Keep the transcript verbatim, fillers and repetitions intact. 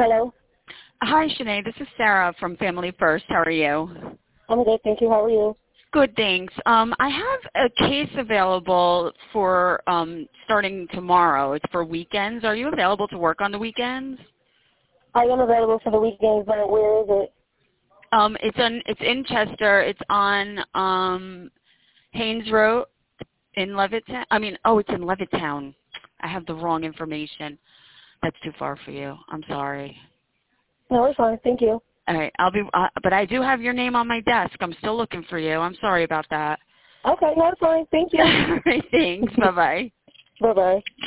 Hello. Hi, Shanae. This is Sarah from Family First. How are you? I'm good, thank you. How are you? Good, thanks. Um, I have a case available for um, starting tomorrow. It's for weekends. Are you available to work on the weekends? I am available for the weekends, but where is it? Um, it's on. It's in Chester. It's on um, Haynes Road in Levittown. I mean, oh, it's in Levittown. I have the wrong information. That's too far for you. I'm sorry. No, it's fine. Thank you. All right, I'll be. Uh, but I do have your name on my desk. I'm still looking for you. I'm sorry about that. Okay, no, it's fine. Thank you. All right, thanks. Bye bye. Bye-bye.